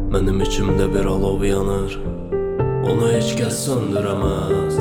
Mənim içimdə bir alov yanır, onu heç kəs söndürəməz.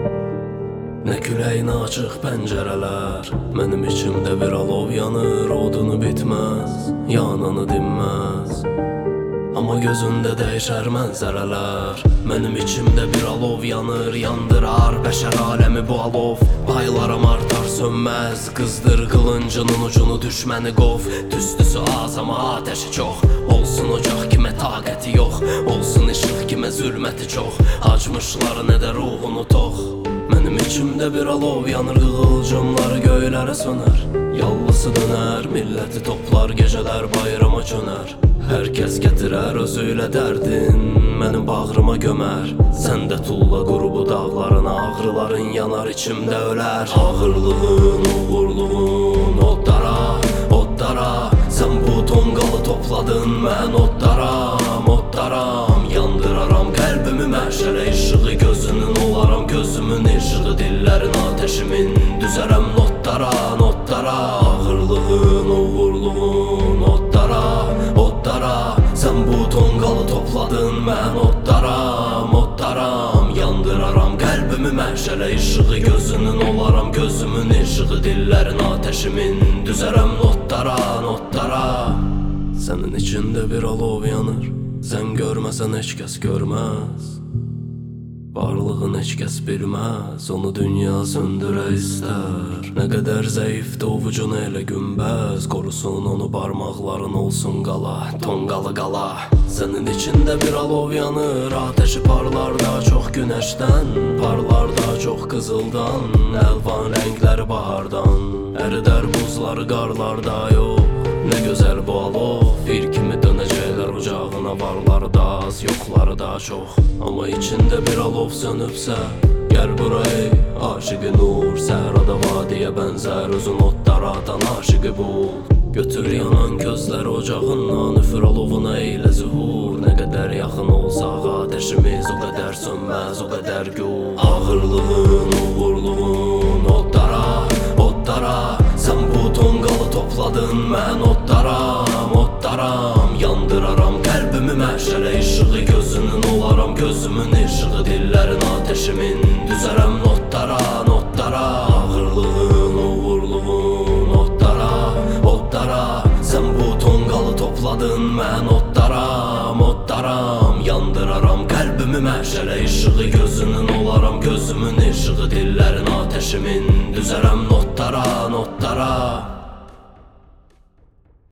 Nə küləyinə açıq pəncərələr, mənim içimdə bir alov yanır, odunu bitməz, yananı dinməz. Amma gözündə dəyişər mənzərələr, mənim içimdə bir alov yanır, yandırar bəşər aləmi bu alov. Paylarım artar sönməz, qızdır qılıncının ucunu düşməni qov. Tüstüsü az amma ateşi çox, olsun ocaq kimə taqəti yox, olsun işıq kimə zülməti çox, acmışlar nə də ruhunu tox. Mənim içimdə bir alov yanır, qığılcımları göylərə sönər, yallısı dönər, milləti toplar, gecələr bayrama çönər. Hər kəs gətirər özüylə dərdin, mənim bağrıma gömər. Sən də tulla qurubu dağlarına, ağrıların yanar içimdə ölər. Ağırlığın, uğurluğun, odlara, odlara, sən bu tonqalı topladın, mən oddaram, oddaram. Yandıraram qəlbimi məşələ işığı, gözünün olaram gözümün işığı, dillərin ateşimin düzərəm notlara, notlara. Ağırlığın, uğurluğun, odlara, odlara, sən bu tonqalı topladın, mən oddaram, oddaram. Yandıraram qəlbimi məşələ işığı, gözünün olaram gözümün işığı, dillərin ateşimin düzərəm notlara, notlara. Sənin içində bir alov yanır, sən görməsən heç kəs görməz. Varlığın heç kəs bilməz, onu dünya söndürə istər. Nə qədər zəifdə ovucun elə günbəz, qorusun onu barmaqların olsun qala, tonqalı qala. Sənin içində bir alov yanır, ateşi parlar daha çox günəşdən, parlar daha çox qızıldan, əlvan rəngləri bahardan. Əridər buzları qarlarda yox, nə gözəl bu alov, bir kimi dönəcəklər ocağına, varları da az, yoxları da çox. Amma içində bir alov sönübsə, gəl burayı, aşıqı nur, səhrada vadiyə bənzər, özün otlara atan aşıqı bul. Götür yanan gözlər ocağından, üfür alovuna eylə zühur. Nə qədər yaxın olsaq ateşimiz, o qədər sönməz, o qədər gül. Ağırlığın, uğurluğun, odlara, odlara, sən bu tonqalı topladın, mən oddaram, oddaram. Yandıraram qəlbimi məşələ işığı, gözünün olaram gözümün işığı, dillərin ateşimin düzərəm notlara, notlara. Ağırlığın, uğurluğun, odlara, odlara, sən bu tonqalı topladın, mən oddaram, oddaram. Yandıraram qəlbimi məşələ işığı, gözünün olaram gözümün işığı, dillərin ateşimin düzərəm notlara, notlara.